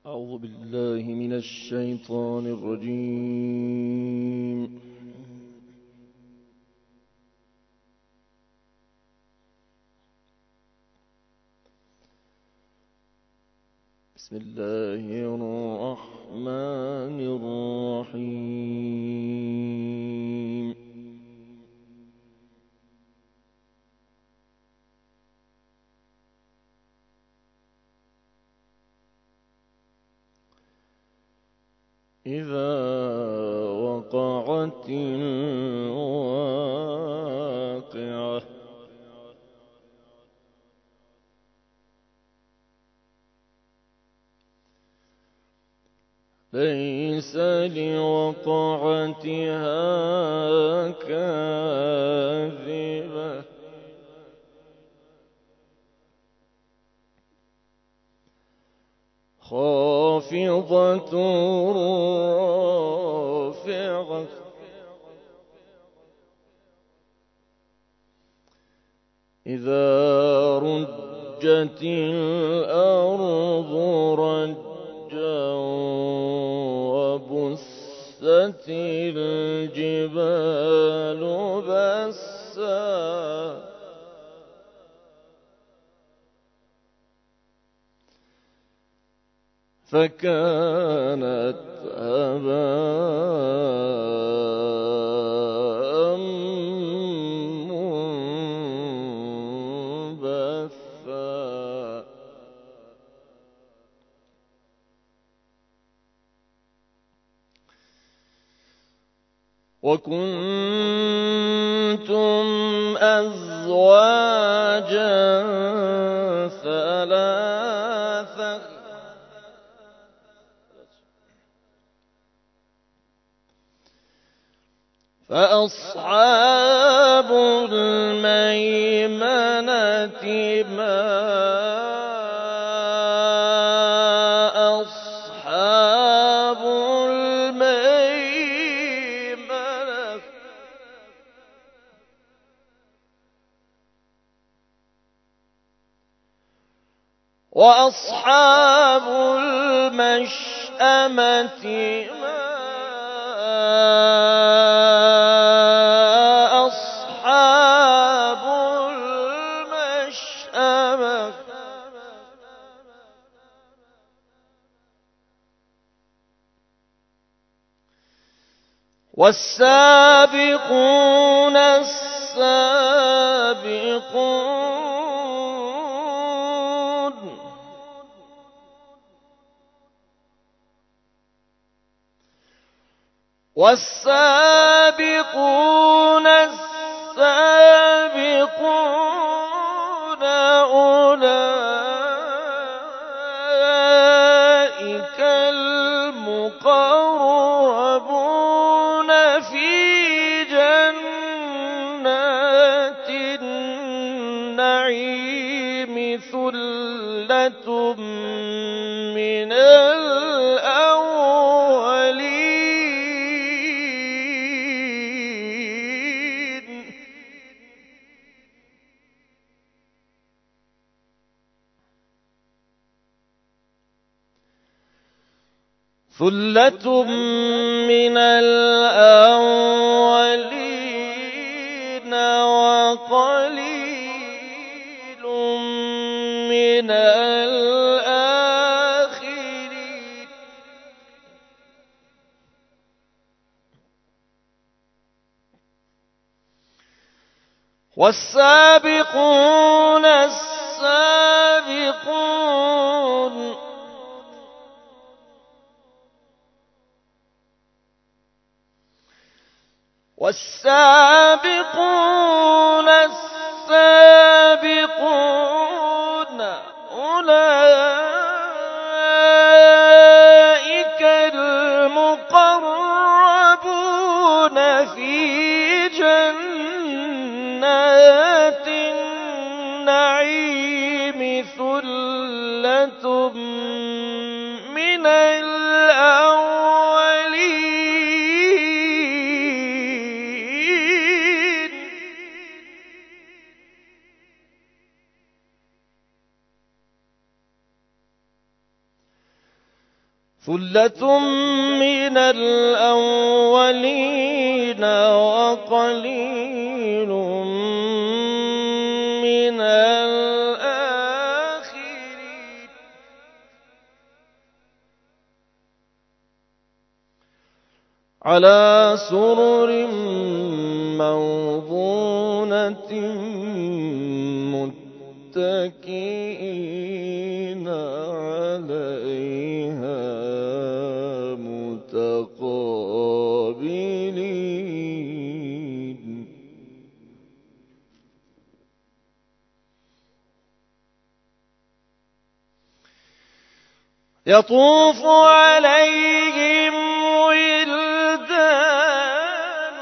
أعوذ بالله من الشيطان الرجيم. بسم الله الرحمن الرحيم. إذا وقعت الواقعة ليس لوقعتها كاذبة خافضة رافعة إذا رجت الأرض رجا وبست الجبال بسا فكانت هباء منبثا وكنتم أزواجا ثلاثة فأصحاب الميمنة ما أصحاب الميمنة وأصحاب المشأمة ما أصحاب المشأمة والسابقون السابقون والسابقون السابقون أولئك المقربون في جنات النعيم ثلة من الأولين ثلة من الأولين وقليل من الآخرين والسابقون السابقون والسابقون السابقون أولئك المقربون في جنات النعيم ثلة من الأولين ثلة من الأولين وقليل من الآخرين على سرر موضونة متكئين عليها متقابلين يطوف عليهم ولدان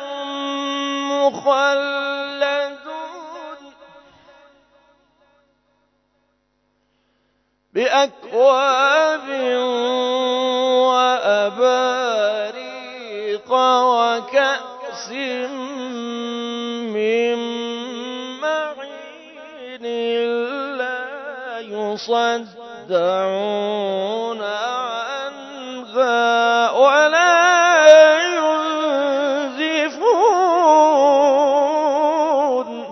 مخلدون بأكواب وأباريق وكأس من معين لا يصدعون عنها ولا ينزفون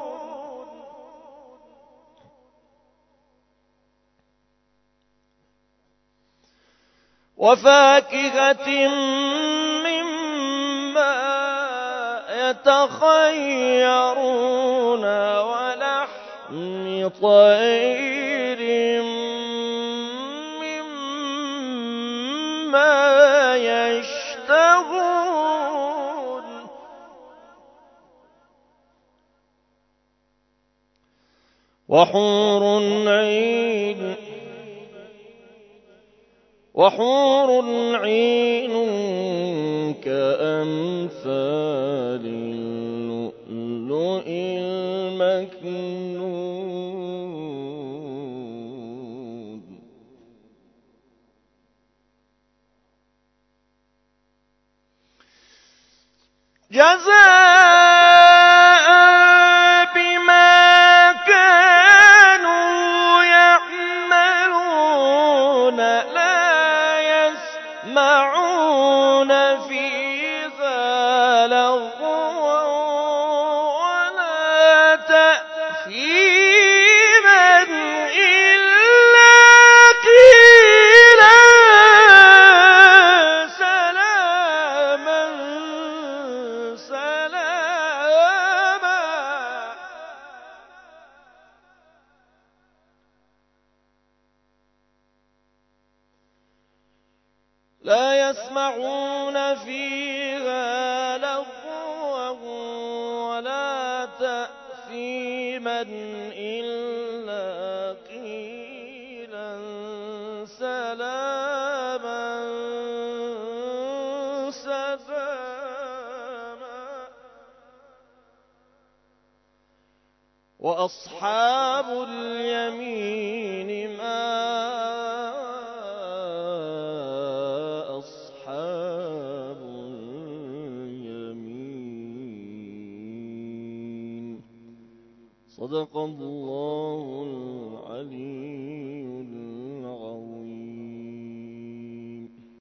وفاكهة مما يتخيرون ولحم طير مما يشتهون وحور عين كأمثال اللؤلؤ المكنون جزاء بما كانوا يعملون لا يسمعون فيها لغوا ولا تأثيما إلا قيلا سلاما سلاما لا يسمعون فيها لغوا ولا تأثيما إلا قيلا سلاما سلاما وأصحاب اليمين ما أصحاب اليمين صدق الله العليم